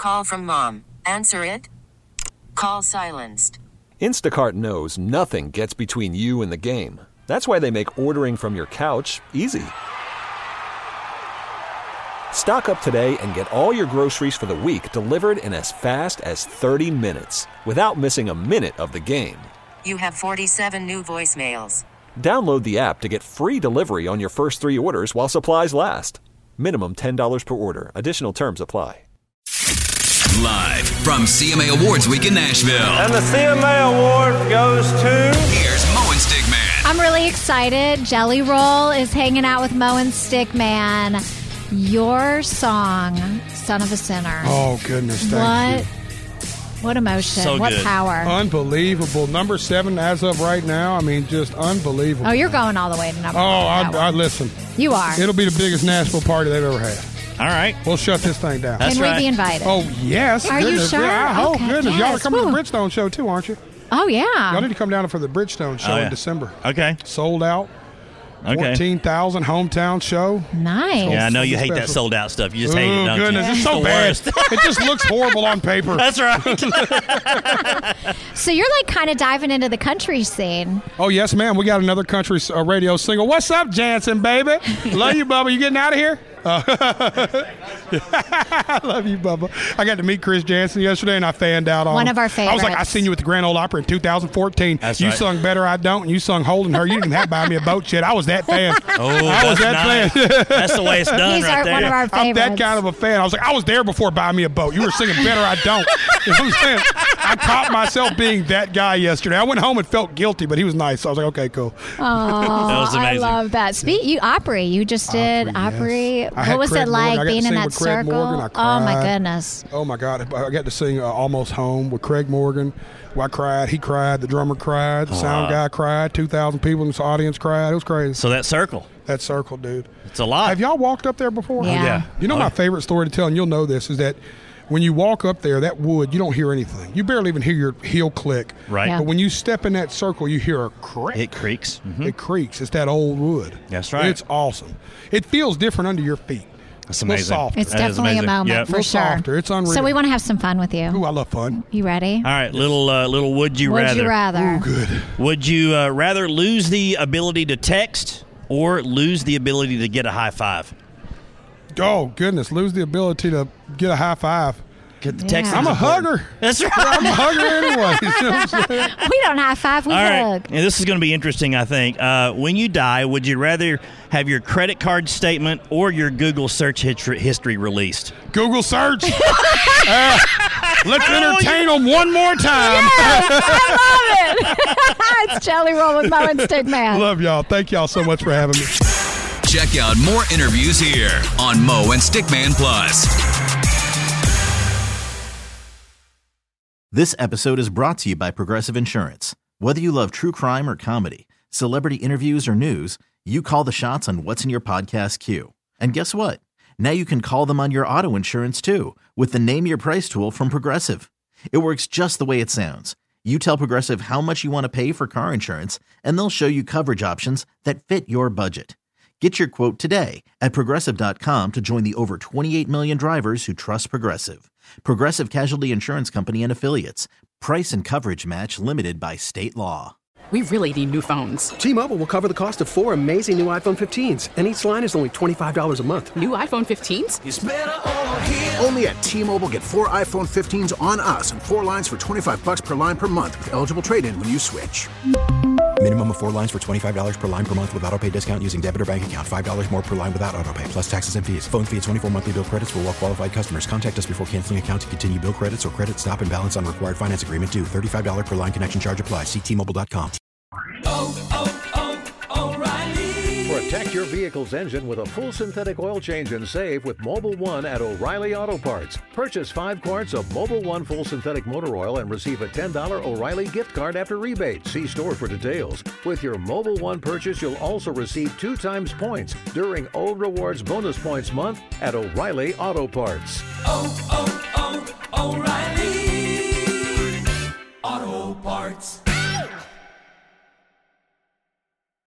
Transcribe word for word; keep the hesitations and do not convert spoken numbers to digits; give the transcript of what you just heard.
call from mom. Answer it. Call silenced. Instacart knows nothing gets between you and the game. That's why they make ordering from your couch easy. Stock up today and get all your groceries for the week delivered in as fast as thirty minutes without missing a minute of the game. You have forty-seven new voicemails. Download the app to get free delivery on your first three orders while supplies last. Minimum ten dollars per order. Additional terms apply. Live from C M A Awards Week in Nashville. And the C M A Award goes to... Here's Mo and Stickman. I'm really excited. Jelly Roll is hanging out with Mo and Stickman. Your song, Son of a Sinner. Oh, goodness. Thank what, you. What emotion. So what good. power. Unbelievable. Number seven as of right now. I mean, just unbelievable. Oh, you're going all the way to number Oh, one. I, I listen. You are. It'll be the biggest Nashville party they've ever had. All right. We'll shut this thing down. That's Can right. we be invited? Oh, yes. Are you goodness. sure? Yeah, oh, Okay, goodness. Y'all are yes. coming to Woo. the Bridgestone show, too, aren't you? Oh, yeah. Y'all need to come down for the Bridgestone show Oh, yeah. in December. Okay. Sold out. Okay. fourteen thousand hometown show. Nice. Yeah, I know you hate Special. that sold out stuff. You just Oh, hate it, don't goodness. you? It's so the bad. worst. It just looks horrible on paper. That's right. So you're like kind of diving into the country scene. Oh, yes, ma'am. We got another country uh, radio single. What's up, Jansen, baby? Love you, Bubba. You getting out of here? Uh, I love you, Bubba. I got to meet Chris Jansen yesterday, and I fanned out on One him. of our I was like, I favorites. seen you at the Grand Ole Opry in two thousand fourteen. That's you right. sung Better I Don't, and you sung Holding Her. You didn't even have to buy me a boat shit. I was that fan. Oh, I was that's that nice. fan. That's the way it's done He's right our, there. one of our favorites. I'm that kind of a fan. I was like, I was there before Buy Me a Boat. You were singing Better I Don't. You know what I'm saying? I caught myself being that guy yesterday. I went home and felt guilty, but he was nice. So I was like, okay, cool. Oh, That was I amazing. love that. Speak, you Opry. You just did Opry, Opry. yes. I What had was Craig it Morgan. I like got to being in sing that with Craig circle? Morgan. I Oh my cried. goodness. Oh, my God. I got to sing uh, Almost Home with Craig Morgan. Well, I cried. He cried. The drummer cried. The sound guy cried. two thousand people in this audience cried. It was crazy. So that circle, That circle, dude. it's a lot. Have y'all walked up there before? Yeah. yeah. You know Oh, my yeah. favorite story to tell, and you'll know this, is that when you walk up there, that wood, you don't hear anything. You barely even hear your heel click. Right. Yeah. But when you step in that circle, you hear a creak. It creaks. Mhm. It creaks. It's that old wood. That's right. It's awesome. It feels different under your feet. That's A little amazing. softer. It's That is definitely a amazing. moment Yep. for little sure. softer. It's unreal. So we want to have some fun with you. Ooh, I love fun. You ready? All right, little uh, little would you Would rather? you rather? Ooh, good. Would you uh, rather lose the ability to text or lose the ability to get a high five? Oh, goodness. Lose the ability to get a high five. Get the Yeah. text. I'm a hugger. That's right. I'm a hugger anyway. You know what I'm saying? We don't high five. We All right, hug. and this is going to be interesting, I think. Uh, when you die, would you rather have your credit card statement or your Google search history, history released? Google search. Uh, let's entertain them one more time. I love it. It's Jelly Roll with Mo and Stickman. Love y'all. Thank y'all so much for having me. Check out more interviews here on Mo and Stickman Plus. This episode is brought to you by Progressive Insurance. Whether you love true crime or comedy, celebrity interviews or news, you call the shots on what's in your podcast queue. And guess what? Now you can call them on your auto insurance too with the Name Your Price tool from Progressive. It works just the way it sounds. You tell Progressive how much you want to pay for car insurance, and they'll show you coverage options that fit your budget. Get your quote today at Progressive dot com to join the over twenty-eight million drivers who trust Progressive. Progressive Casualty Insurance Company and Affiliates. Price and coverage match limited by state law. We really need new phones. T-Mobile will cover the cost of four amazing new iPhone fifteens, and each line is only twenty-five dollars a month. New iPhone fifteens? Only at T-Mobile, get four iPhone fifteens on us and four lines for twenty-five bucks per line per month with eligible trade-in when you switch. Minimum of four lines for twenty-five dollars per line per month with autopay discount using debit or bank account. five dollars more per line without autopay, plus taxes and fees. Phone fee at twenty-four monthly bill credits for well-qualified customers. Contact us before canceling account to continue bill credits or credit stop and balance on required finance agreement due. thirty-five dollars per line connection charge applies. See T Mobile dot com. Oh, oh, oh, O'Reilly. Protect your vehicle's engine with a full synthetic oil change and save with Mobil one at O'Reilly Auto Parts. Purchase five quarts of Mobil one full synthetic motor oil and receive a ten dollars O'Reilly gift card after rebate. See store for details. With your Mobil one purchase, you'll also receive two times points during O Rewards Bonus Points Month at O'Reilly Auto Parts. Oh, oh, oh, O'Reilly.